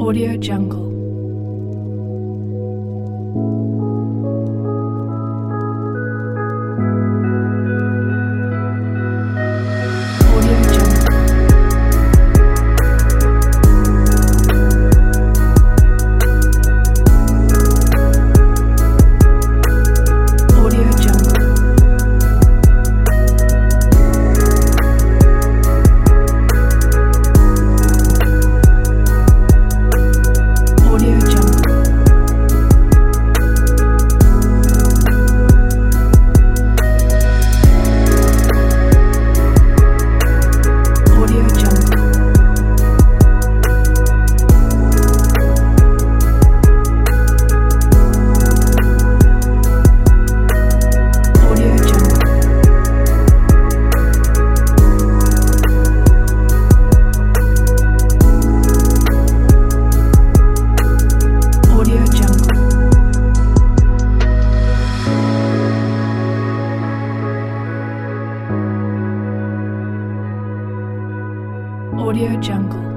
Audio Jungle. Audio Jungle. Audio Jungle. Audio Jungle. Audio Jungle. Audio Jungle. Audio Jungle. Audio Jungle.